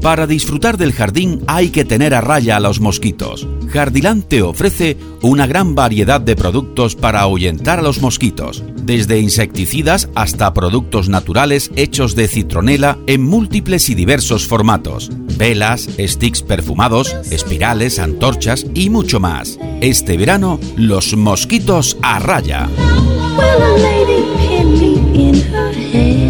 Para disfrutar del jardín hay que tener a raya a los mosquitos. Jardiland te ofrece una gran variedad de productos para ahuyentar a los mosquitos, desde insecticidas hasta productos naturales hechos de citronela en múltiples y diversos formatos, velas, sticks perfumados, espirales, antorchas y mucho más. Este verano, los mosquitos a raya. Will a lady pin me in her hair?